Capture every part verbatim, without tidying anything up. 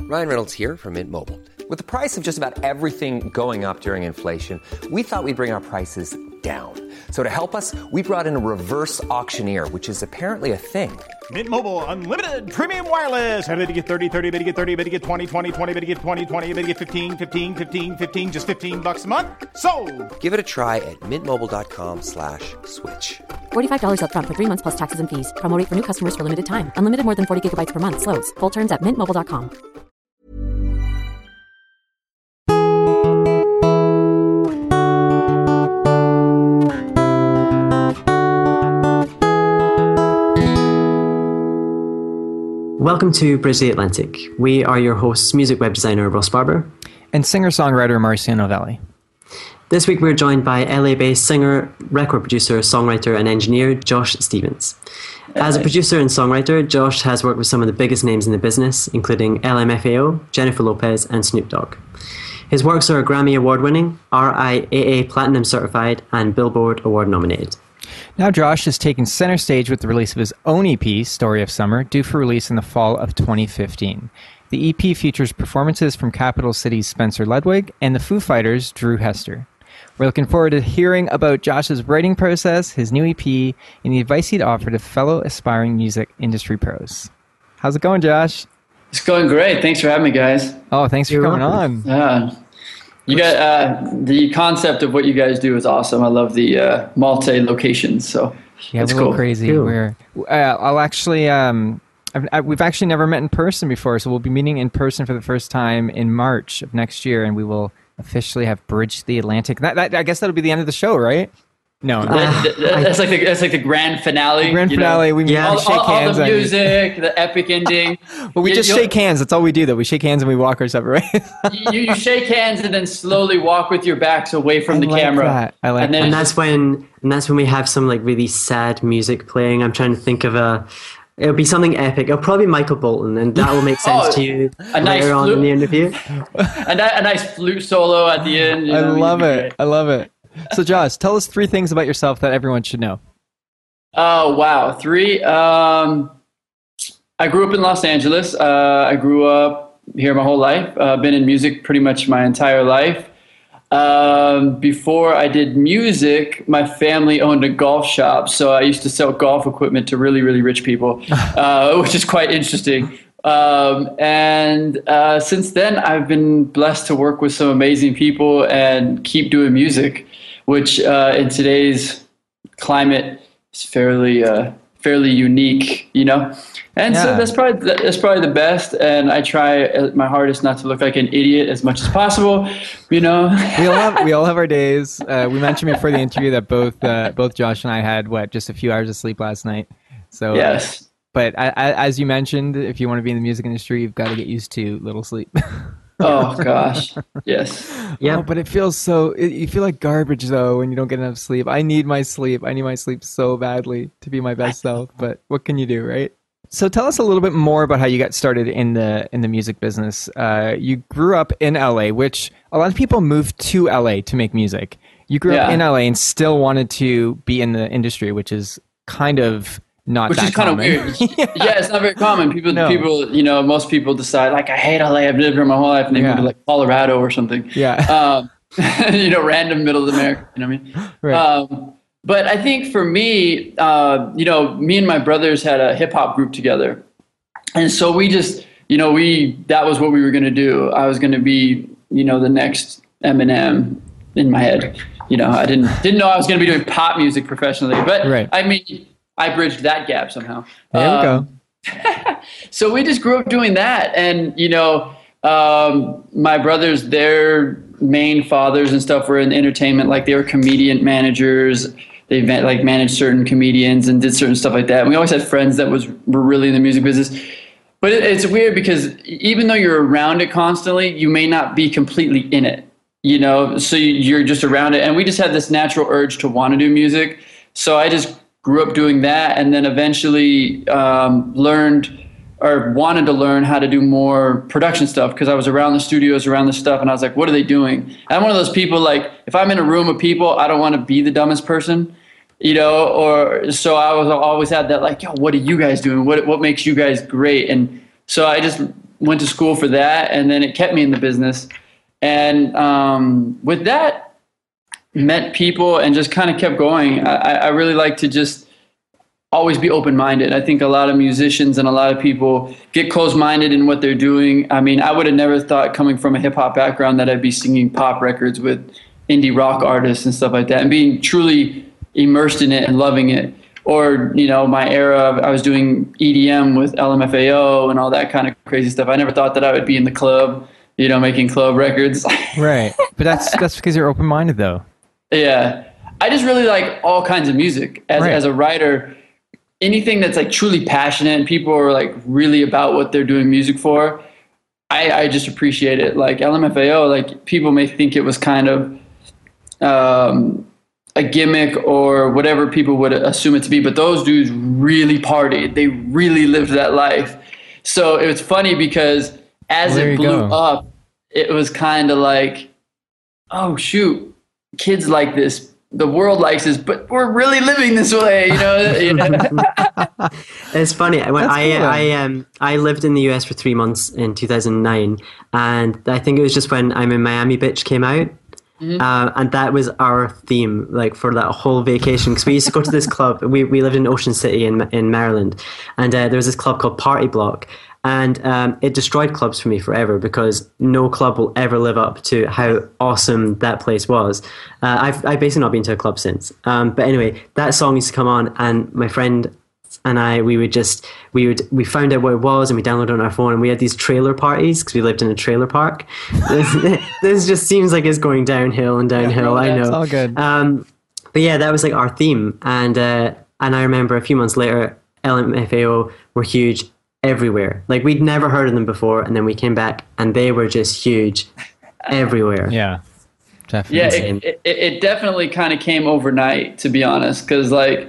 Ryan Reynolds here from Mint Mobile. With the price of just about everything going up during inflation, we thought we'd bring our prices down. So to help us, we brought in a reverse auctioneer, which is apparently a thing. Mint Mobile Unlimited Premium Wireless. How to get thirty, thirty, how to get thirty, how to get twenty, twenty, twenty, how to get twenty, twenty, how to get fifteen, fifteen, fifteen, fifteen, just fifteen bucks a month? Sold! Give it a try at mintmobile.com slash switch. forty-five dollars up front for three months plus taxes and fees. Promo rate for new customers for limited time. Unlimited more than forty gigabytes per month. Slows full terms at mint mobile dot com. Welcome to Bridge the Atlantic. We are your hosts, music web designer Ross Barber and singer-songwriter Marcia Novelli. This week we're joined by L A-based singer, record producer, songwriter and engineer Josh Stevens. As a producer and songwriter, Josh has worked with some of the biggest names in the business, including L M F A O, Jennifer Lopez and Snoop Dogg. His works are Grammy Award-winning, R I A A Platinum certified and Billboard Award nominated. Now Josh has taken center stage with the release of his own E P, Story of Summer, due for release in the fall of twenty fifteen. The E P features performances from Capital City's Spencer Ludwig and the Foo Fighters' Drew Hester. We're looking forward to hearing about Josh's writing process, his new E P, and the advice he'd offer to fellow aspiring music industry pros. How's it going, Josh? It's going great. Thanks for having me, guys. Oh, thanks You're for coming welcome. on. Yeah. You got uh, the concept of what you guys do is awesome. I love the uh, multi locations. So yeah, it's we're a little cool. crazy. Cool. We're uh, I'll actually um, I've, I, we've actually never met in person before, so we'll be meeting in person for the first time in March of next year, and we will officially have bridged the Atlantic. That, that I guess that'll be the end of the show, right? No, no. That, that, that's like the that's like the grand finale. The grand you know? finale. We Yeah. all All, shake all, all hands. the and- music, the epic ending. But we You- just you'll- shake hands. That's all we do, though. We shake hands and we walk our separate ways. you, you shake hands and then slowly walk with your backs away from I the like camera. that. I like and then And it's that's when and that's when we have some like really sad music playing. I'm trying to think of a it'll be something epic. It'll probably be Michael Bolton, and that will make sense Oh, to you a nice later on in flute. the interview. a, ni- a nice flute solo at the end. You I know, love you'd be it. great. I love it. So, Josh, tell us three things about yourself that everyone should know. Oh, wow. Three. Um, I grew up in Los Angeles. Uh, I grew up here my whole life. Uh, been in music pretty much my entire life. Um, before I did music, my family owned a golf shop. So I used to sell golf equipment to really, really rich people, uh, which is quite interesting. Um, and uh, since then, I've been blessed to work with some amazing people and keep doing music, which uh, in today's climate is fairly uh, fairly unique, you know. And so Yeah. that's probably that's probably the best. And I try my hardest not to look like an idiot as much as possible, you know. We all have we all have our days. Uh, we mentioned before the interview that both uh, both Josh and I had what just a few hours of sleep last night. So uh, Yes. but I, I, as you mentioned, if you want to be in the music industry, you've got to get used to little sleep. Oh gosh. Yes. Yeah. Oh, but it feels so. It, you feel like garbage though when you don't get enough sleep. I need my sleep. I need my sleep so badly to be my best self. But what can you do, right? So tell us a little bit more about how you got started in the in the music business. Uh, you grew up in L A, which a lot of people move to L A to make music. You grew up Yeah. in L A and still wanted to be in the industry, which is kind of not Which that is kind common. of weird. yeah. It's not very common. People, No. people, you know, most people decide like, I hate L A. I've lived here my whole life, and they Yeah. move to like Colorado or something. Yeah. Um, you know, random middle of America. You know what I mean? Right. Um, but I think for me, uh, you know, me and my brothers had a hip hop group together, and so we just, you know, we that was what we were going to do. I was going to be, you know, the next Eminem in my head. You know, I didn't didn't know I was going to be doing pop music professionally, but Right. I mean, I bridged that gap somehow. There we Um, go. So we just grew up doing that, and you know, um, my brothers, their main fathers and stuff were in entertainment, like they were comedian managers. They ma- like managed certain comedians and did certain stuff like that. And we always had friends that was were really in the music business. But it, it's weird because even though you're around it constantly, you may not be completely in it. You know, so you- you're just around it, and we just had this natural urge to want to do music. So I just grew up doing that, and then eventually um, learned or wanted to learn how to do more production stuff because I was around the studios, around the stuff, and I was like, what are they doing? And I'm one of those people, like, if I'm in a room of people, I don't want to be the dumbest person, you know, or so I was always had that, like, yo, what are you guys doing? What what makes you guys great? And so I just went to school for that, and then it kept me in the business. And um, with that, met people and just kind of kept going. I, I really like to just always be open-minded. I think a lot of musicians and a lot of people get closed-minded in what they're doing. I mean, I would have never thought, coming from a hip-hop background, that I'd be singing pop records with indie rock artists and stuff like that, and being truly immersed in it and loving it. Or, you know, my era, I was doing E D M with L M F A O and all that kind of crazy stuff. I never thought that I would be in the club, you know, making club records. Right. But that's that's because you're open-minded, though. Yeah. I just really like all kinds of music. As right. as a writer, anything that's like truly passionate and people are like really about what they're doing music for, I, I just appreciate it. Like L M F A O, like people may think it was kind of um, a gimmick or whatever people would assume it to be, but those dudes really partied. They really lived that life. So it was funny because as well, it blew go. up, it was kind of like, oh shoot, kids like this. The world likes this, but we're really living this way, you know. You know? It's funny when That's I cool. I um I lived in the U S for three months in two thousand nine, and I think it was just when I'm in Miami Bitch came out, mm-hmm. uh, and that was our theme, like for that whole vacation. Because we used to go to this club. We we lived in Ocean City in in Maryland, and uh, there was this club called Party Block. And um, it destroyed clubs for me forever because no club will ever live up to how awesome that place was. Uh, I've, I've basically not been to a club since. Um, but anyway, that song used to come on, and my friend and I, we would just, we would, we found out what it was, and we downloaded it on our phone, and we had these trailer parties because we lived in a trailer park. this, this just seems like it's going downhill and downhill. Yeah, I know. It's all good. Um, but yeah, that was like our theme. And, uh, and I remember a few months later, L M F A O were huge everywhere. Like we'd never heard of them before, and then we came back and they were just huge everywhere. Yeah, definitely. Yeah, it, it, it definitely kind of came overnight, to be honest, because like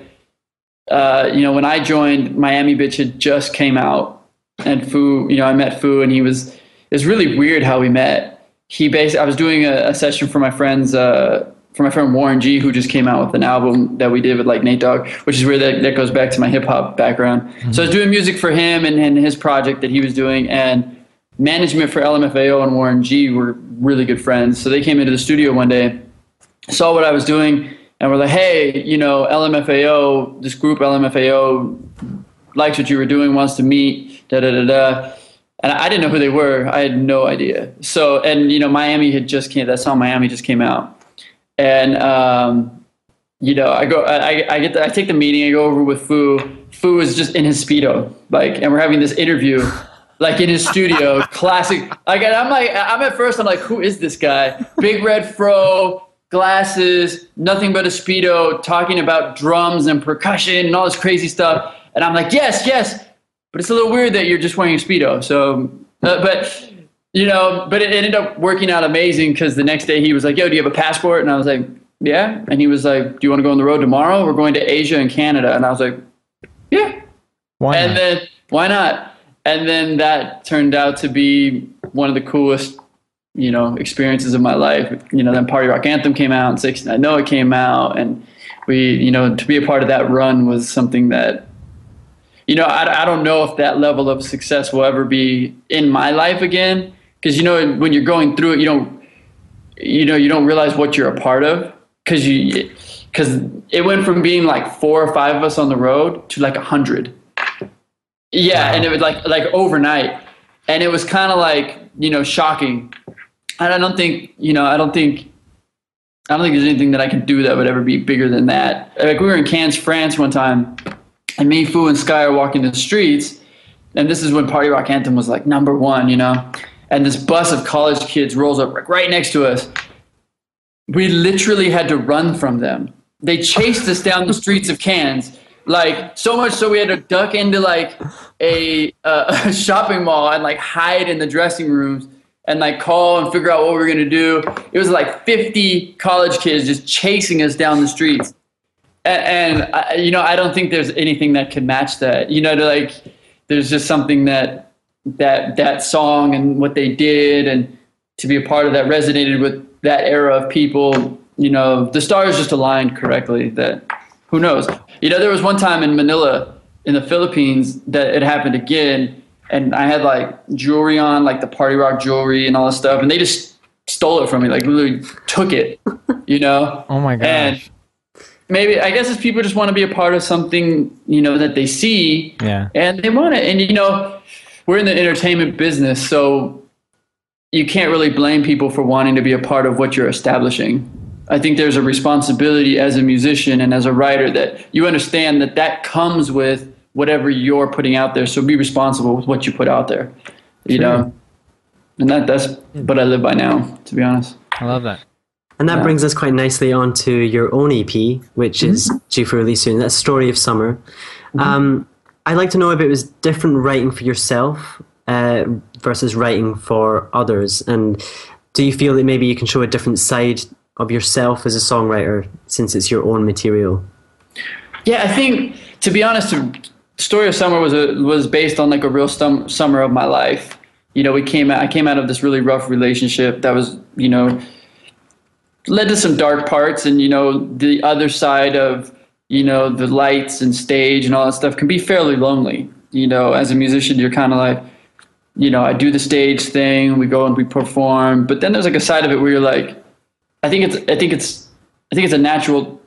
uh you know, when I joined, Miami Bitch had just came out, and Fu, you know, I met Fu, and he was, it's really weird how we met. He basically, I was doing a, a session for my friends uh for my friend Warren G, who just came out with an album that we did with like Nate Dogg, which is where that, that goes back to my hip hop background. Mm-hmm. So I was doing music for him and, and his project that he was doing, and management for L M F A O and Warren G were really good friends. So they came into the studio one day, saw what I was doing, and were like, hey, you know, L M F A O, this group L M F A O likes what you were doing, wants to meet, da da da da. And I didn't know who they were. I had no idea. So, and you know, Miami had just came, that song Miami just came out. And, um, you know, I go, I, I get, the, I take the meeting, I go over with Fu. Fu is just in his Speedo, like, and we're having this interview, like in his studio, classic. Like, and I'm like, I'm at first, I'm like, who is this guy? Big red fro, glasses, nothing but a Speedo, talking about drums and percussion and all this crazy stuff. And I'm like, yes, yes, but it's a little weird that you're just wearing a Speedo. So, uh, but. You know, but it ended up working out amazing because the next day he was like, yo, do you have a passport? And I was like, yeah. And he was like, do you want to go on the road tomorrow? We're going to Asia and Canada. And I was like, yeah. Why and not? then, why not? And then that turned out to be one of the coolest, you know, experiences of my life. You know, then Party Rock Anthem came out and sixteen I Know It came out. And we, you know, to be a part of that run was something that, you know, I, I don't know if that level of success will ever be in my life again. Because, you know, when you're going through it, you don't, you know, you don't realize what you're a part of. Because you, because it went from being like four or five of us on the road to like a hundred. Yeah, wow. And it was like like overnight, and it was kind of like, you know, shocking. And I don't think, you know, I don't think, I don't think there's anything that I can do that would ever be bigger than that. Like we were in Cannes, France, one time, and me, Fu, and Sky are walking the streets, and this is when Party Rock Anthem was like number one, you know. And this bus of college kids rolls up right next to us. We literally had to run from them. They chased us down the streets of Cannes, like so much so we had to duck into like a, uh, a shopping mall and like hide in the dressing rooms and like call and figure out what we were gonna do. It was like fifty college kids just chasing us down the streets. And, and I, you know, I don't think there's anything that could match that. You know, to like, there's just something that. that that song and what they did, and to be a part of that resonated with that era of people. You know, the stars just aligned correctly. That who knows, you know, there was one time in Manila in the Philippines that it happened again, and I had like jewelry on, like the party rock jewelry and all this stuff, and they just stole it from me, like literally took it, you know? Oh my gosh. And maybe, I guess it's people just want to be a part of something, you know, that they see, yeah, and they want it. And, you know, we're in the entertainment business, so you can't really blame people for wanting to be a part of what you're establishing. I think there's a responsibility as a musician and as a writer that you understand that that comes with whatever you're putting out there. So be responsible with what you put out there, you True. know? And that that's what I live by now, to be honest. I love that. And that Yeah. brings us quite nicely on to your own E P, which is Mm-hmm. due for release soon. That's Story of Summer. Mm-hmm. Um, I'd like to know if it was different writing for yourself uh, versus writing for others. And do you feel that maybe you can show a different side of yourself as a songwriter since it's your own material? Yeah, I think, to be honest, Story of Summer was a, was based on like a real stum- summer of my life. You know, we came out, I came out of this really rough relationship that was, you know, led to some dark parts, and, you know, the other side of, you know, the lights and stage and all that stuff can be fairly lonely. You know, as a musician, you're kind of like, you know, I do the stage thing, we go and we perform, but then there's like a side of it where you're like, I think it's, I think it's, I think it's a natural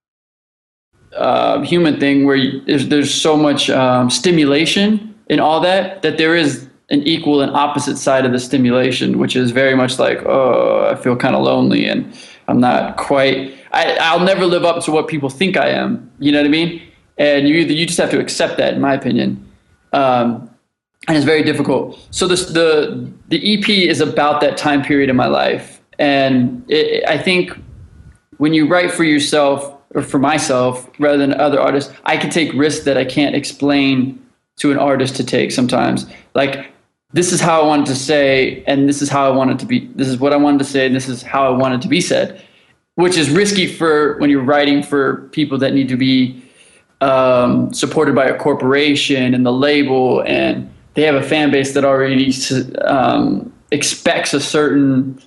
uh, human thing where you, there's, there's so much um, stimulation in all that, that there is an equal and opposite side of the stimulation, which is very much like, oh, I feel kind of lonely and I'm not quite, I, I'll never live up to what people think I am. You know what I mean? And you either, you just have to accept that, in my opinion. Um, and it's very difficult. So this, the, the E P is about that time period in my life. And it, I think when you write for yourself or for myself rather than other artists, I can take risks that I can't explain to an artist to take sometimes. Like, this is how I wanted to say, and this is how I want it to be. This is what I wanted to say, and this is how I want it to be said, which is risky for when you're writing for people that need to be um, supported by a corporation and the label, and they have a fan base that already um, expects a certain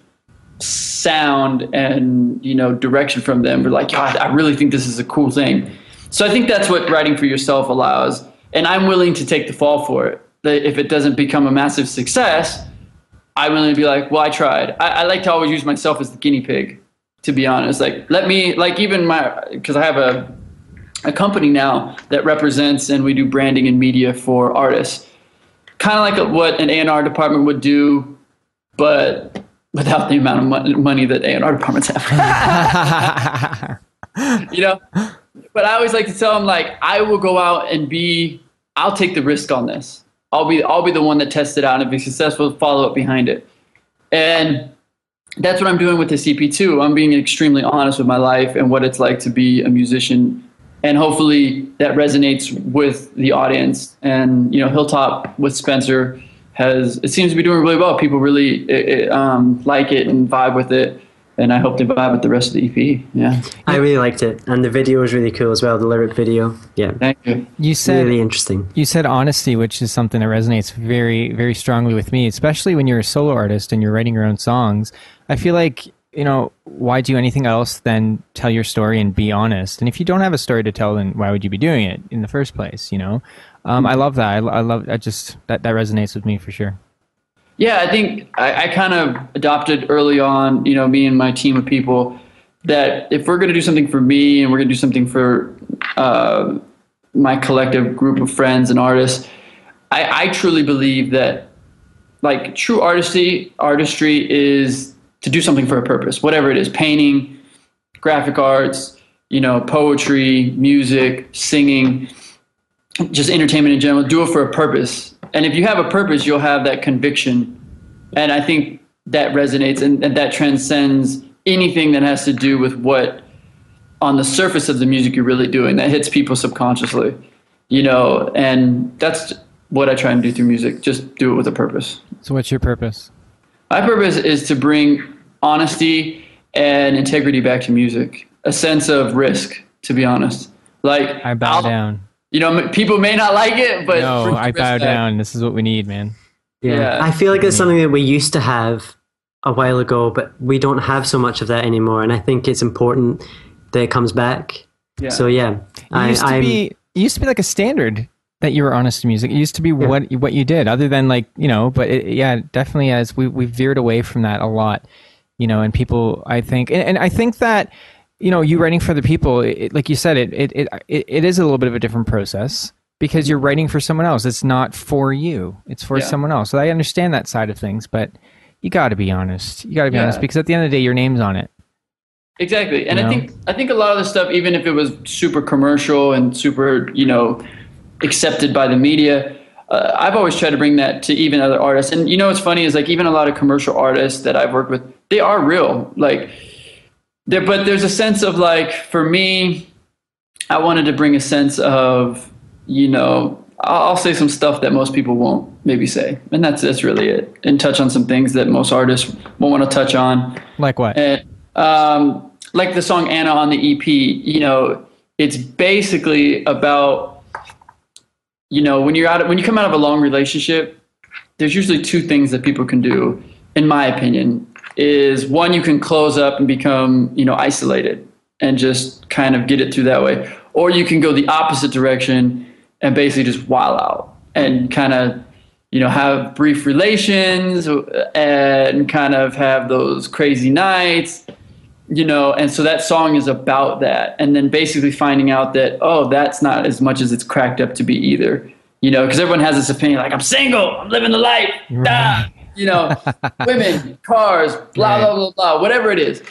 sound and, you know, direction from them. We're like, God, I really think this is a cool thing. So I think that's what writing for yourself allows, and I'm willing to take the fall for it. That if it doesn't become a massive success, I'm willing to be like, well, I tried. I, I like to always use myself as the guinea pig, to be honest. Like, let me, like, even my, because I have a a company now that represents and we do branding and media for artists, kind of like a, what an A and R department would do, but without the amount of mo- money that A and R departments have. You know, but I always like to tell them, like, I will go out and be, I'll take the risk on this. I'll be, I'll be the one that tests it out, and if it's successful, follow up behind it. And that's what I'm doing with this E P too. I'm being extremely honest with my life and what it's like to be a musician. And hopefully that resonates with the audience. And, you know, Hilltop with Spencer has, it seems to be doing really well. People really it, um, like it and vibe with it. And I hope they vibe with the rest of the E P. Yeah. I really liked it. And the video was really cool as well, the lyric video. Yeah. Thank you. You said really interesting. You said honesty, which is something that resonates very, very strongly with me, especially when you're a solo artist and you're writing your own songs. I feel like, you know, why do anything else than tell your story and be honest? And if you don't have a story to tell, then why would you be doing it in the first place? You know, um, I love that. I, I love. I just that that resonates with me for sure. Yeah, I think I, I kind of adopted early on, you know, me and my team of people, that if we're going to do something for me and we're going to do something for uh, my collective group of friends and artists, I, I truly believe that, like, true artistry, artistry is to do something for a purpose, whatever it is, painting, graphic arts, you know, poetry, music, singing, just entertainment in general. Do it for a purpose. And if you have a purpose, you'll have that conviction. And I think that resonates, and, and that transcends anything that has to do with what on the surface of the music you're really doing, that hits people subconsciously, you know, and that's what I try and do through music. Just do it with a purpose. So what's your purpose? My purpose is to bring honesty and integrity back to music, a sense of risk, to be honest. Like, I bow I'll, down. You know, people may not like it, but no, I bow down. This is what we need, man. Yeah. yeah. I feel like it's something that we used to have a while ago, but we don't have so much of that anymore. And I think it's important that it comes back. Yeah. So yeah, it used, I, to be, it used to be like a standard that you were honest in music. It used to be yeah. what what you did, other than like, you know, but it, yeah, definitely as we we veered away from that a lot, you know, and people, I think, and, and I think that, you know, you writing for the people, it, like you said, it, it it it is a little bit of a different process because you're writing for someone else. It's not for you; it's for yeah. someone else. So I understand that side of things, but you got to be honest. You got to be yeah. honest because at the end of the day, your name's on it. Exactly, and you know? I think I think a lot of the stuff, even if it was super commercial and super, you know, accepted by the media, uh, I've always tried to bring that to even other artists. And you know what's funny is like even a lot of commercial artists that I've worked with, they are real. Like, there, but there's a sense of like, for me, I wanted to bring a sense of, you know, I'll, I'll say some stuff that most people won't maybe say, and that's that's really it. And touch on some things that most artists won't want to touch on. Like what? And, um, like the song Anna on the E P. You know, it's basically about, you know, when you're out, when you come out of a long relationship, there's usually two things that people can do, in my opinion. Is one, you can close up and become, you know, isolated and just kind of get it through that way, or you can go the opposite direction and basically just wild out and kind of, you know, have brief relations and kind of have those crazy nights. You know, and so that song is about that. And then basically finding out that, oh, that's not as much as it's cracked up to be either. You know, because everyone has this opinion like, I'm single, I'm living the life. Right. Ah, you know, women, cars, blah, right. blah, blah, blah, whatever it is.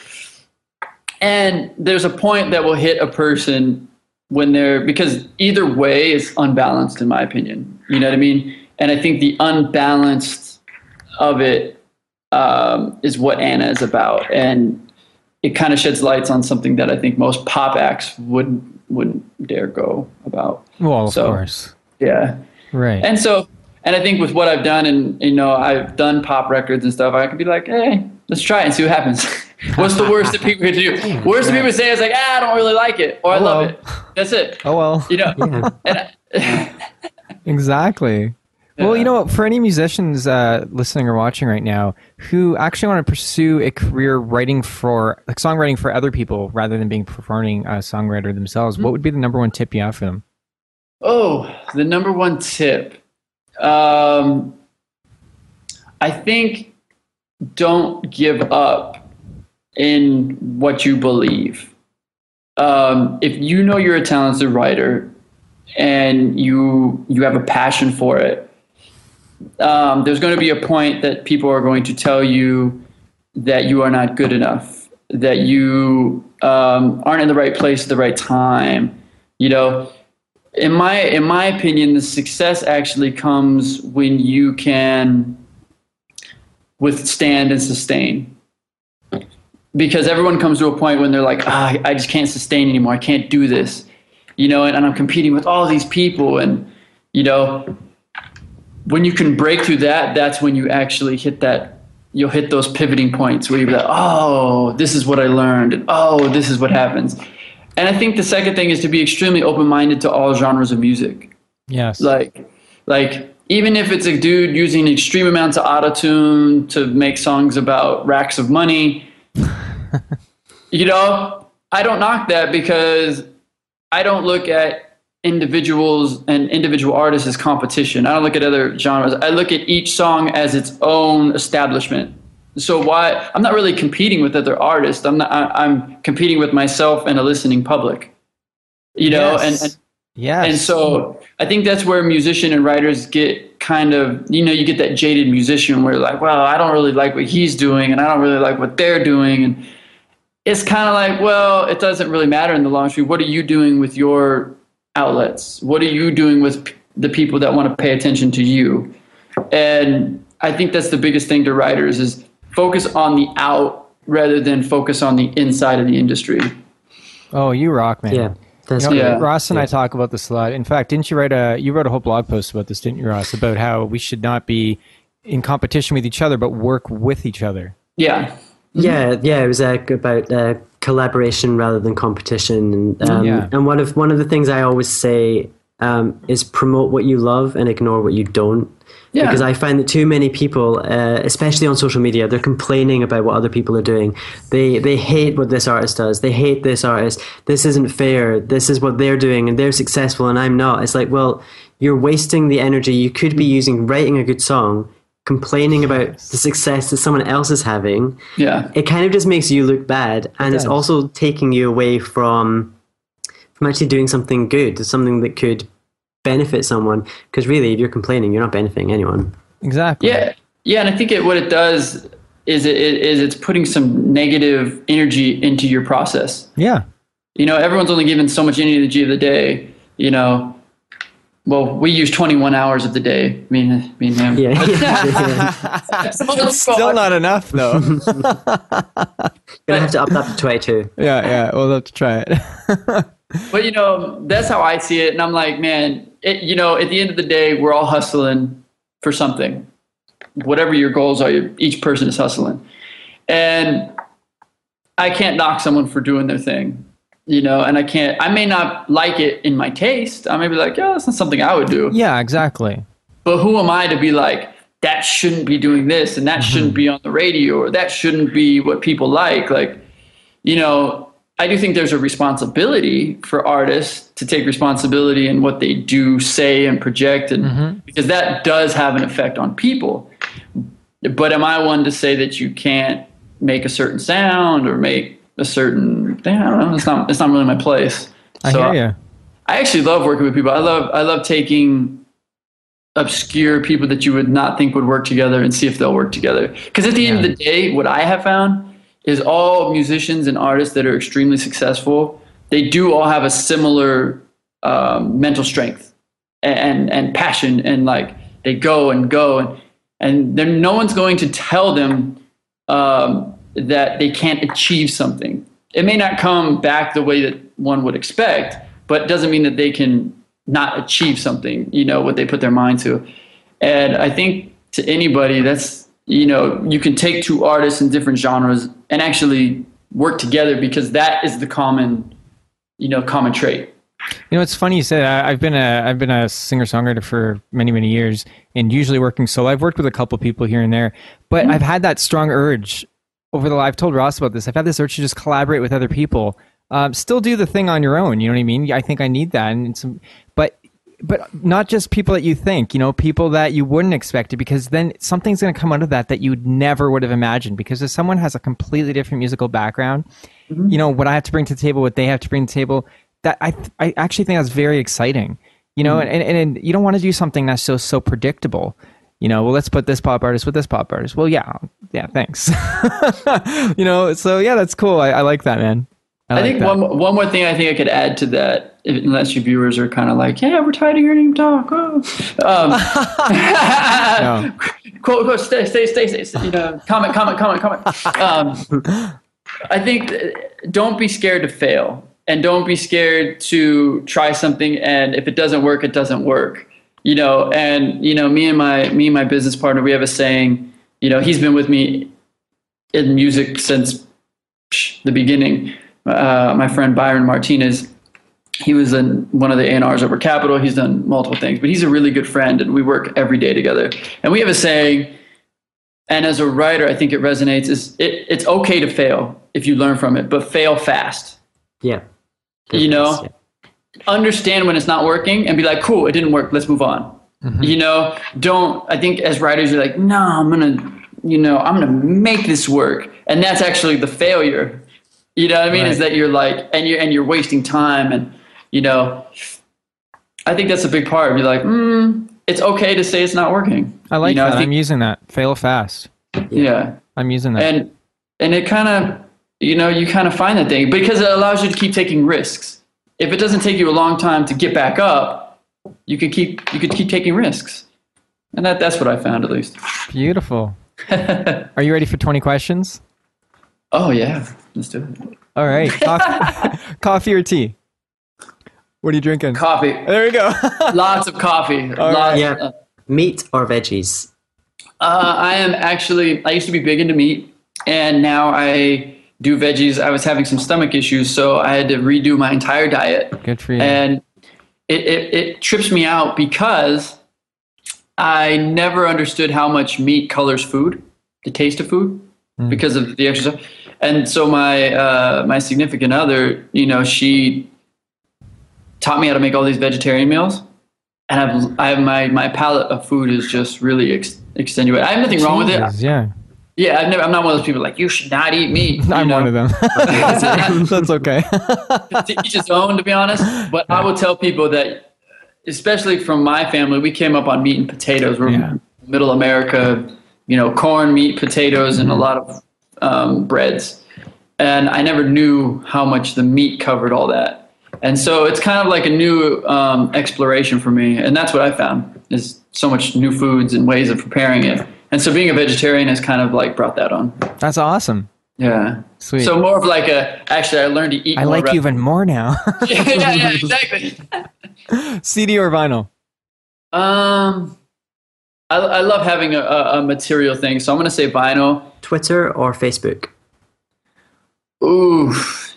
And there's a point that will hit a person when they're, because either way is unbalanced, in my opinion. You know what I mean? And I think the unbalanced of it um, is what Anna is about. And it kind of sheds lights on something that I think most pop acts wouldn't wouldn't dare go about. Well, of so, course. Yeah. Right. And so, and I think with what I've done, and, you know, I've done pop records and stuff, I could be like, hey, let's try it and see what happens. What's the worst that people could do? Worst that people say is like, ah, I don't really like it, or I oh, love well. it. That's it. Oh, well. You know? Yeah. And I, exactly. Well, you know, for any musicians uh, listening or watching right now who actually want to pursue a career writing for, like songwriting for other people rather than being performing a songwriter themselves, mm-hmm. what would be the number one tip you have for them? Oh, the number one tip. Um, I think don't give up in what you believe. Um, if you know you're a talented writer and you you have a passion for it, Um, there's going to be a point that people are going to tell you that you are not good enough, that you um, aren't in the right place at the right time. You know, in my in my opinion, the success actually comes when you can withstand and sustain. Because everyone comes to a point when they're like, ah, I just can't sustain anymore. I can't do this. You know, and, and I'm competing with all these people, and you know. When you can break through that, that's when you actually hit that, you'll hit those pivoting points where you'll be like, oh, this is what I learned. And oh, this is what happens. And I think the second thing is to be extremely open-minded to all genres of music. Yes. Like, like even if it's a dude using extreme amounts of auto-tune to make songs about racks of money, you know, I don't knock that because I don't look at individuals and individual artists as competition. I don't look at other genres. I look at each song as its own establishment. So why I'm not really competing with other artists. I'm not. I, I'm competing with myself and a listening public. You know, yes. and, and yes. and so I think that's where musician and writers get kind of, you know, you get that jaded musician where like, well, I don't really like what he's doing, and I don't really like what they're doing, and it's kind of like, well, it doesn't really matter in the long run. What are you doing with your outlets? What are you doing with p- the people that want to pay attention to you? And I think that's the biggest thing to writers is focus on the out rather than focus on the inside of the industry. Oh, you rock, man. Yeah. That's you know, yeah. Ross and yeah. I talk about this a lot. In fact, didn't you write a you wrote a whole blog post about this, didn't you, Ross? About how we should not be in competition with each other, but work with each other. Yeah. Yeah, yeah, it was uh, about uh, collaboration rather than competition, and um, Yeah. and one of one of the things I always say um, is promote what you love and ignore what you don't. Yeah. Because I find that too many people, uh, especially on social media, they're complaining about what other people are doing. They they hate what this artist does. They hate this artist. This isn't fair. This is what they're doing, and they're successful, and I'm not. It's like, well, you're wasting the energy you could be using writing a good song, complaining about the success that someone else is having. Yeah. It kind of just makes you look bad, and It it's does. also taking you away from from actually doing something good, something that could benefit someone. Because really, if you're complaining, you're not benefiting anyone. Exactly. Yeah, yeah, and I think it, what it does is it is it's putting some negative energy into your process. Yeah. You know, everyone's only given so much energy of the day. You know, well, we use twenty-one hours of the day. Me and me and him. Yeah, yeah. Still not enough though. Gonna have to up that to twenty-two. yeah, yeah. We'll have to try it. But you know, that's how I see it, and I'm like, man, it, you know, at the end of the day, we're all hustling for something. Whatever your goals are, each person is hustling, and I can't knock someone for doing their thing, you know. And I can't. I may not like it in my taste. I may be like, yeah, that's not something I would do. Yeah, exactly. But who am I to be like, that shouldn't be doing this, and that shouldn't be on the radio, or that shouldn't be what people like? Like, you know. I do think there's a responsibility for artists to take responsibility in what they do, say, and project, and Mm-hmm. because that does have an effect on people. But am I one to say that you can't make a certain sound or make a certain thing? I don't know. It's not. It's not really my place. I So hear you. I actually love working with people. I love. I love taking obscure people that you would not think would work together and see if they'll work together. Because at the end of the day, what I have found is all musicians and artists that are extremely successful, they do all have a similar um, mental strength and, and passion, and like they go and go, and and then no one's going to tell them um, that they can't achieve something. It may not come back the way that one would expect, but it doesn't mean that they can not achieve something, you know, what they put their mind to. And I think to anybody, that's, you know, you can take two artists in different genres and actually work together, because that is the common, you know, common trait. You know, it's funny you said. I, I've been a I've been a singer songwriter for many many years, and usually working solo. I've worked with a couple people here and there, but I've had that strong urge over the. I've told Ross about this. I've had this urge to just collaborate with other people. Um, still do the thing on your own. You know what I mean? I think I need that, and some, but but not just people that you think. You know, people that you wouldn't expect it, because then something's going to come out of that that you never would have imagined. Because if someone has a completely different musical background, mm-hmm. you know what I have to bring to the table, what they have to bring to the table. That I I actually think that's very exciting, you know, mm. and, and and you don't want to do something that's so so predictable, you know. Well, let's put this pop artist with this pop artist. Well, yeah, yeah, thanks, you know. So yeah, that's cool. I, I like that, man. I, I like think that. one one more thing I think I could add to that, if, unless your viewers are kind of like, yeah, we're tired of hearing him talk. Oh. Um, No. quote, quote, stay, stay, stay, stay, stay, you know, comment, comment, comment, comment. Um, I think don't be scared to fail. And don't be scared to try something, and if it doesn't work, it doesn't work. You know, and you know, me and my me and my business partner, we have a saying. You know, he's been with me in music since psh, the beginning. Uh, my friend Byron Martinez, he was in one of the A and Rs over Capitol. He's done multiple things, but he's a really good friend, and we work every day together. And we have a saying, and as a writer, I think it resonates. Is it, it's okay to fail if you learn from it, but fail fast. Yeah. You know, yeah. Understand when it's not working and be like, cool, it didn't work. Let's move on. Mm-hmm. You know, don't, I think as writers, you're like, no, I'm going to, you know, I'm going to make this work. And that's actually the failure. You know what I mean? Right. Is that you're like, and you're, and you're wasting time. And, you know, I think that's a big part. You're like, mm, it's okay to say it's not working. I like you know, that. I think, I'm using that. Fail fast. Yeah. I'm using that. And, and it kind of, you know, you kind of find that thing because it allows you to keep taking risks. If it doesn't take you a long time to get back up, you could keep you could keep taking risks, and that that's what I found at least. Beautiful. Are you ready for twenty questions? Oh yeah, let's do it. All right, coffee, coffee or tea? What are you drinking? Coffee. There we go. Lots of coffee. All Lots, right. Yeah. uh, Meat or veggies? Uh, I am actually. I used to be big into meat, and now I do veggies. I was having some stomach issues, so I had to redo my entire diet. Good for you. And it, it, it trips me out because I never understood how much meat colors food, the taste of food, mm. because of the extra stuff. And so my uh, my significant other, you know, she taught me how to make all these vegetarian meals. and I've, I have my, my palate of food is just really ex- extenuated. I have nothing wrong with it. Jesus, yeah. Yeah, I've never, I'm not one of those people like, you should not eat meat. I'm know? one of them. That's okay. To each his own, to be honest. But I will tell people that, especially from my family, we came up on meat and potatoes. We're Yeah. middle America, you know, corn, meat, potatoes, and a lot of um, breads. And I never knew how much the meat covered all that. And so it's kind of like a new um, exploration for me. And that's what I found, is so much new foods and ways of preparing it. And so being a vegetarian has kind of like brought that on. That's awesome. Yeah. Sweet. So more of like a, actually I learned to eat I more like ra- you even more now. yeah, yeah, yeah, exactly. C D or vinyl? Um, I, I love having a, a, a material thing. So I'm going to say vinyl. Twitter or Facebook? Ooh.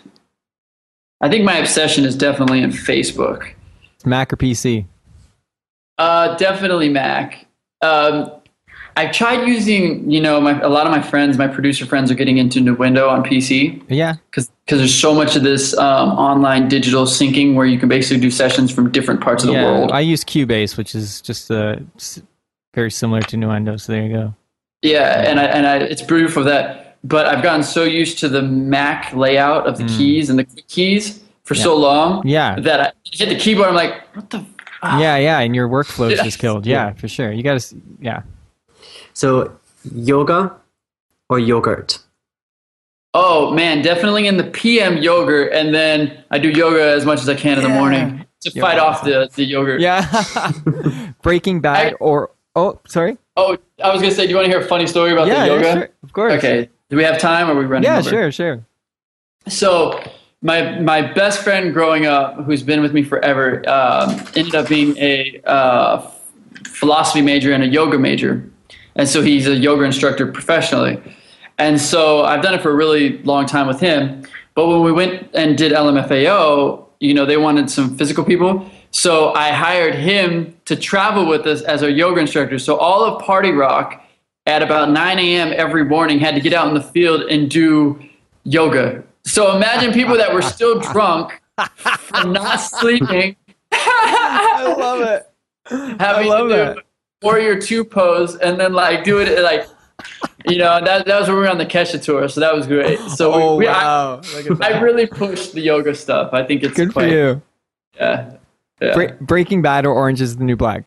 I think my obsession is definitely in Facebook. Mac or P C? Uh, definitely Mac. Um, I've tried using, you know, my, a lot of my friends, my producer friends are getting into Nuendo on P C. Yeah. Because there's so much of this um, online digital syncing where you can basically do sessions from different parts of the yeah. world. I use Cubase, which is just uh, s- very similar to Nuendo. So there you go. Yeah, and I, and I, it's beautiful that, but I've gotten so used to the Mac layout of the Mm. keys and the quick keys for Yeah. so long Yeah. that I hit the keyboard. I'm like, what the? F-? Yeah, yeah, and your workflow is Yeah. just killed. Yeah, for sure. You got to, yeah. So, yoga or yogurt? Oh man, definitely in the P M yogurt, and then I do yoga as much as I can in the morning to Yeah. fight off the, the yogurt. Yeah. Breaking Bad I- or, oh, sorry. Oh, I was gonna say, do you want to hear a funny story about Yeah, the yoga? yeah, sure. Of course. Okay. Do we have time? Or are we running Yeah, over? sure, sure. So my my best friend growing up, who's been with me forever, um, ended up being a uh, philosophy major and a yoga major, and so he's a yoga instructor professionally. And so I've done it for a really long time with him. But when we went and did L M F A O, you know, they wanted some physical people. So I hired him to travel with us as our yoga instructor. So all of Party Rock at about nine a.m. every morning had to get out in the field and do yoga. So imagine people that were still drunk from not sleeping. I love it. Having I love to do that. Warrior Two pose and then like do it like, you know, that that was when we were on the Kesha tour, so that was great. So Oh, we, wow. I, Look at that. I really pushed the yoga stuff. I think it's Good for quite, you. Yeah, yeah. Bre- Breaking Bad or Orange is the New Black?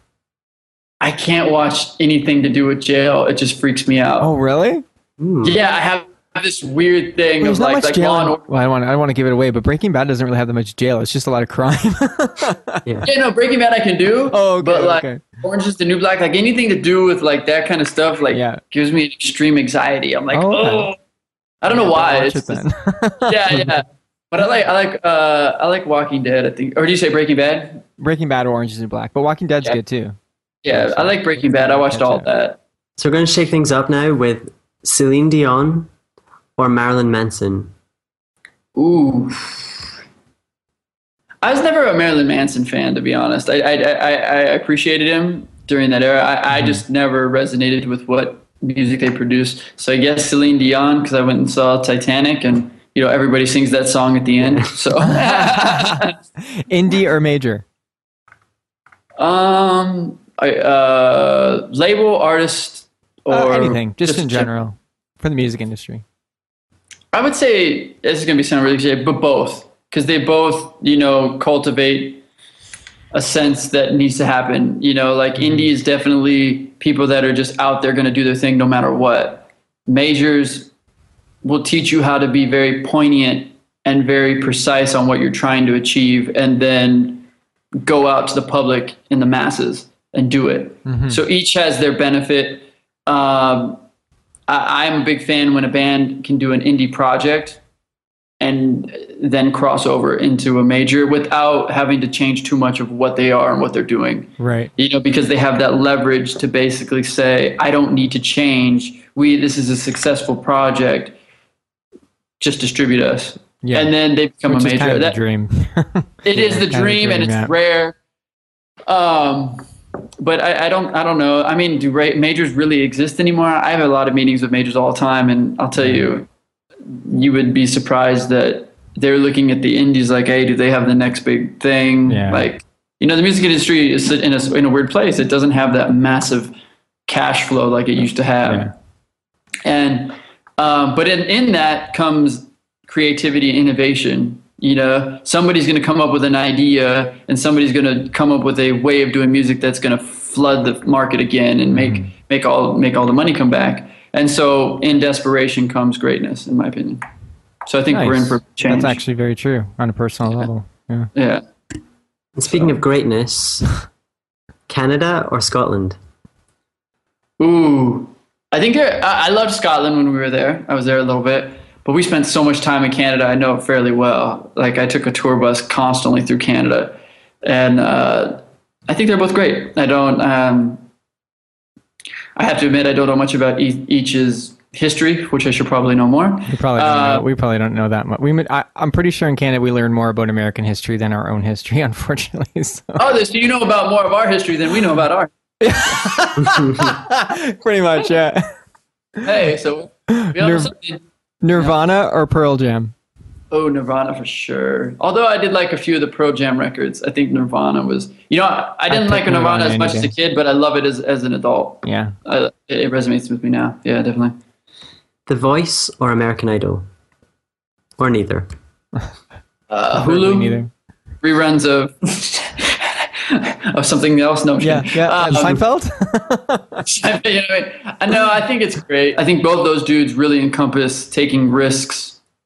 I can't watch anything to do with jail. It just freaks me out. Oh, really? Yeah, I have this weird thing There's of not like much like jail. Law and in- Order. well, I don't want. I don't want to give it away, but Breaking Bad doesn't really have that much jail. It's just a lot of crime. Yeah. Yeah, no, Breaking Bad I can do. Oh, okay, but like okay. Orange is the New Black, like anything to do with like that kind of stuff, like Yeah. gives me extreme anxiety. I'm like, Oh, oh, okay. I don't know why. Watch It's it just- then. yeah, yeah. But I like I like uh I like Walking Dead. I think, or do you say Breaking Bad? Breaking Bad or Orange is the New Black, but Walking Dead's Yeah. good too. Yeah, I like Breaking Bad. I watched all of that. So we're going to shake things up now with Celine Dion or Marilyn Manson. Ooh. I was never a Marilyn Manson fan, to be honest. I I I, I appreciated him during that era. I, I just never resonated with what music they produced. So I guess Celine Dion, because I went and saw Titanic, and you know everybody sings that song at the end. So Indie or major? um, I, uh, label, artist, or Uh, anything, just, in gen- general, for the music industry. I would say this is going to be sound really cliche, but both, because they both, you know, cultivate a sense that needs to happen. You know, like indie is definitely people that are just out there going to do their thing no matter what. Majors will teach you how to be very poignant and very precise on what you're trying to achieve, and then go out to the public in the masses and do it. So each has their benefit. Um, I, I'm a big fan when a band can do an indie project and then cross over into a major without having to change too much of what they are and what they're doing. Right. You know, because they have that leverage to basically say, I don't need to change. We, this is a successful project. Just distribute us. Yeah. And then they become Which a is major. kind of the That- dream. it is the Kind of dream, and dream, it's yeah. rare. Um, but I, I don't, I don't know. I mean, do ra- majors really exist anymore? I have a lot of meetings with majors all the time, and I'll tell you, you would be surprised that they're looking at the indies like, hey, do they have the next big thing? Yeah. Like, you know, the music industry is in a, in a weird place. It doesn't have that massive cash flow like it used to have. Yeah. And, um, but in, in that comes creativity and innovation. You know, somebody's going to come up with an idea, and somebody's going to come up with a way of doing music that's going to flood the market again and make, mm-hmm. make all, make all the money come back. And so in desperation comes greatness, in my opinion. So I think nice. we're in for change. That's actually very true on a personal yeah. level. Yeah. Yeah. And speaking so. of greatness, Canada or Scotland? Ooh, I think I, I loved Scotland when we were there. I was there a little bit, but we spent so much time in Canada. I know it fairly well. Like I took a tour bus constantly through Canada, and uh, I think they're both great. I don't. Um, I have to admit, I don't know much about e- each's history, which I should probably know more. We probably don't uh, know, we probably don't know that much. We, I, I'm pretty sure in Canada we learn more about American history than our own history, unfortunately. So. Oh, so you know about more of our history than we know about our. Pretty much, yeah. Hey, so we Nir- Nirvana or Pearl Jam? Oh, Nirvana for sure. Although I did like a few of the Pearl Jam records. I think Nirvana was, you know, I, I didn't like Nirvana, Nirvana as much as a kid, but I love it as as an adult. Yeah. I, it resonates with me now. Yeah, definitely. The Voice or American Idol? Or neither? Uh, Hulu? Neither. Reruns of of something else? No, I'm yeah, kidding. yeah. Um, Seinfeld? you know, I, mean, I know, I think it's great. I think both those dudes really encompass taking risks.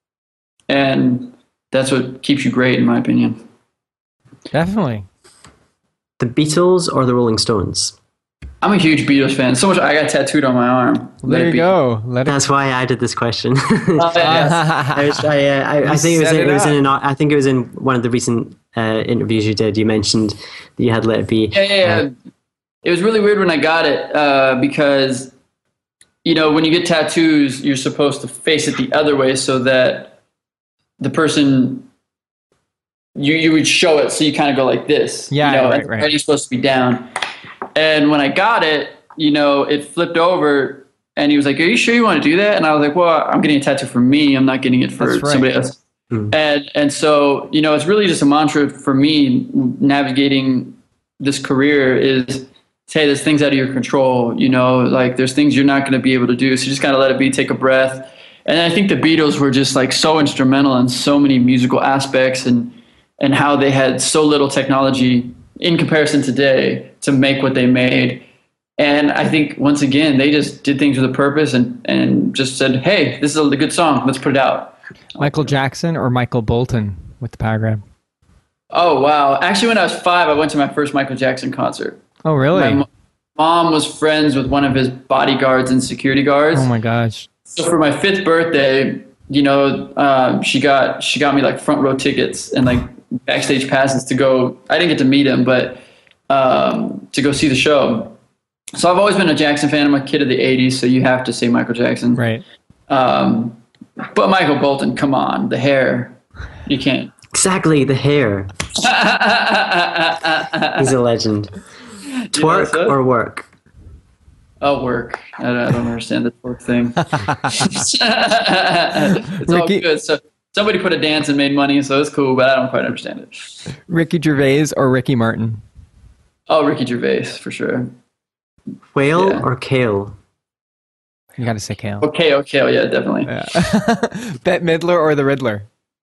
And that's what keeps you great, in my opinion. Definitely. The Beatles or the Rolling Stones? I'm a huge Beatles fan. So much I got tattooed on my arm. There you be. go. Let That's it... why I did this question. Oh, yeah. I, was, I, uh, I, I think it was, in, it, it was in an, I think it was in one of the recent uh, interviews you did. You mentioned that you had Let It Be. Yeah, yeah, yeah. Uh, it was really weird when I got it uh, because, you know, when you get tattoos, you're supposed to face it the other way so that the person, you you would show it, so you kind of go like this. Yeah, you know, right, and, right. and you're supposed to be down. And when I got it, you know, it flipped over, and he was like, "Are you sure you want to do that?" And I was like, "Well, I'm getting a tattoo for me. I'm not getting it for That's right. somebody else." Mm. And and so, you know, it's really just a mantra for me navigating this career is, hey, there's things out of your control. You know, like there's things you're not going to be able to do. So just kind of let it be, take a breath. And I think the Beatles were just like so instrumental in so many musical aspects, and and how they had so little technology in comparison today to make what they made. And I think once again, they just did things with a purpose and, and just said, hey, this is a good song. Let's put it out. Michael Jackson or Michael Bolton with the Power Grab? Oh, wow. Actually, when I was five, I went to my first Michael Jackson concert. Oh, really? My mo- mom was friends with one of his bodyguards and security guards. Oh, my gosh. So for my fifth birthday, you know, um, she got she got me like front row tickets and like backstage passes to go. I didn't get to meet him, but um, to go see the show. So I've always been a Jackson fan. I'm a kid of the eighties, so you have to say Michael Jackson. Right. Um, but Michael Bolton, come on, the hair, you can't. Exactly, the hair. He's a legend. Twerk You know, so? or work? Oh, work. I don't, I don't understand the twerk thing. It's all Ricky- good. So somebody put a dance and made money, so it's cool, but I don't quite understand it. Ricky Gervais or Ricky Martin? Oh, Ricky Gervais, for sure. Whale Yeah. or kale? You got to say Kale. Okay, okay, oh, yeah, definitely. Yeah. Bette Midler or the Riddler?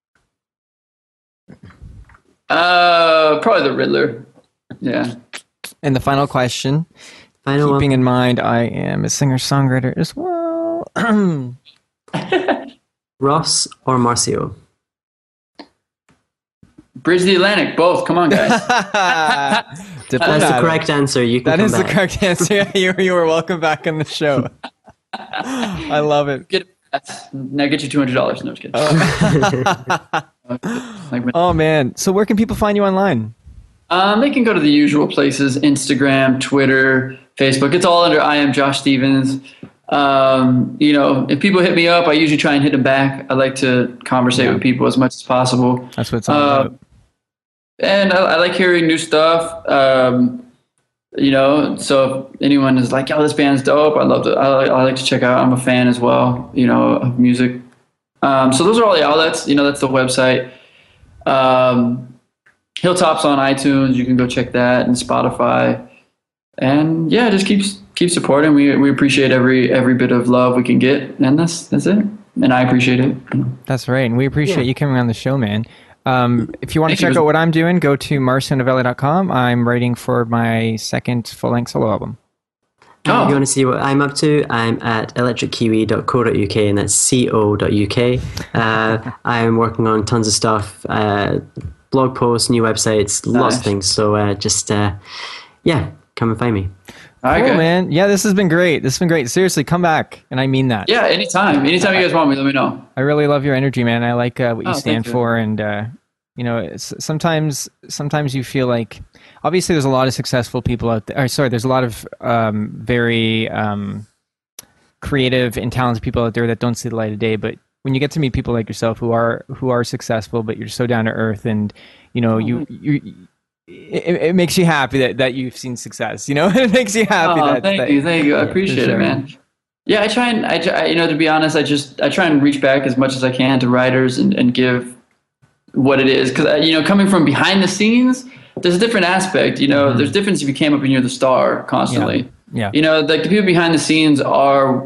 Uh, probably the Riddler. Yeah. And the final question, Final keeping one. in mind I am a singer-songwriter as well. Ross or Marcio? Bridge the Atlantic, both. Come on, guys. That's the correct answer. You can That come is the back. correct answer. you, you are welcome back on the show. I love it. Get now get you two hundred dollars. No, just kidding. Like, Oh, man. So where can people find you online? Um, they can go to the usual places: Instagram, Twitter, Facebook. It's all under I am Josh Stevens. Um, you know, if people hit me up, I usually try and hit them back. I like to conversate Yeah. with people as much as possible. That's what it's all Uh, about. And I, I like hearing new stuff. Um, you know, so if anyone is like, "Yo, this band's dope," I love to. I like, I like to check out. I'm a fan as well. You know, of music. Um, so those are all the outlets. You know, that's the website. Um, Hilltop's on iTunes. You can go check that, and Spotify. And yeah, just keep keep supporting. We we appreciate every every bit of love we can get, and that's that's it. And I appreciate it. That's right, and we appreciate yeah. you coming on the show, man. Um, if you want to check out what I'm doing, go to marcio novella dot com. I'm writing for my second full-length solo album. Oh. If you want to see what I'm up to, I'm at electric kiwi dot co dot uk, and that's co dot uk. Uh, I'm working on tons of stuff, uh, blog posts, new websites, nice. lots of things. So uh, just, uh, yeah, come and find me. All right, cool, man. Yeah, this has been great. This has been great. Seriously, come back, and I mean that. Yeah, anytime. Anytime you guys want me, let me know. I really love your energy, man. I like uh, what you oh, stand for, and uh, you know, it's, sometimes sometimes you feel like, obviously, there's a lot of successful people out there. Or, sorry, there's a lot of um, very um, creative and talented people out there that don't see the light of day. But when you get to meet people like yourself who are who are successful, but you're so down to earth, and you know, you you. It, it makes you happy that, that you've seen success, you know. It makes you happy. Oh, that, thank that, you, thank you. I appreciate sure. it, man. Yeah, I try and I, I, you know, to be honest, I just I try and reach back as much as I can to writers and, and give what it is, because you know, coming from behind the scenes, there's a different aspect. You know, mm-hmm. there's a difference if you came up and you're the star constantly. Yeah. yeah. You know, like the people behind the scenes are.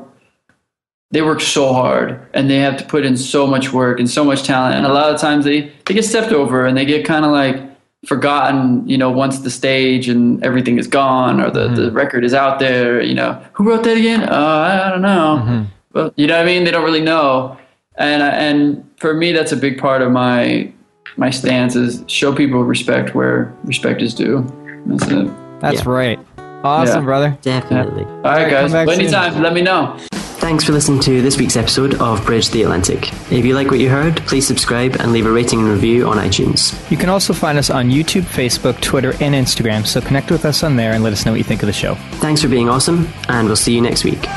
They work so hard, and they have to put in so much work and so much talent, and a lot of times they they get stepped over and they get kind of like forgotten, you know, once the stage and everything is gone, or the, mm-hmm. the record is out there, you know, who wrote that again? Uh, I don't know. Mm-hmm. But you know what I mean? They don't really know. And, and for me, that's a big part of my, my stance is show people respect where respect is due. That's it. That's yeah. right. Awesome, yeah. brother. Definitely. Yeah. All right, guys. Well, anytime, soon. Let me know. Thanks for listening to this week's episode of Bridge the Atlantic. If you like what you heard, please subscribe and leave a rating and review on iTunes. You can also find us on YouTube, Facebook, Twitter, and Instagram, so connect with us on there and let us know what you think of the show. Thanks for being awesome, and we'll see you next week.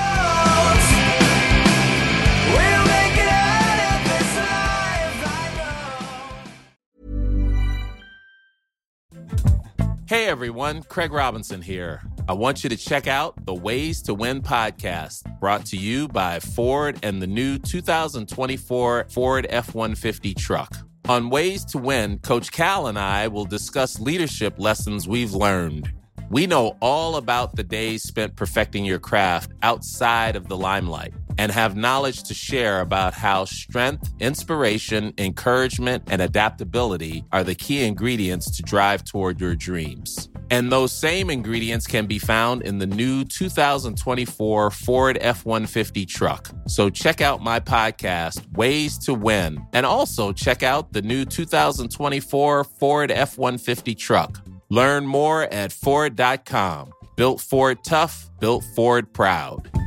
Hey everyone, Craig Robinson here. I want you to check out the Ways to Win podcast, brought to you by Ford and the new two thousand twenty-four Ford F one fifty truck. On Ways to Win, Coach Cal and I will discuss leadership lessons we've learned. We know all about the days spent perfecting your craft outside of the limelight and have knowledge to share about how strength, inspiration, encouragement, and adaptability are the key ingredients to drive toward your dreams. And those same ingredients can be found in the new two thousand twenty-four Ford F one fifty truck. So check out my podcast, Ways to Win, and also check out the new two thousand twenty-four Ford F one fifty truck. Learn more at Ford dot com. Built Ford tough, built Ford proud.